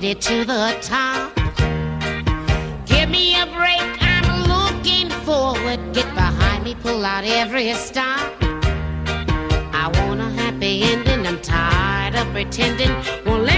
it to the top. Give me a break, I'm looking forward. Get behind me, pull out every stop. I want a happy ending, I'm tired of pretending. Won't let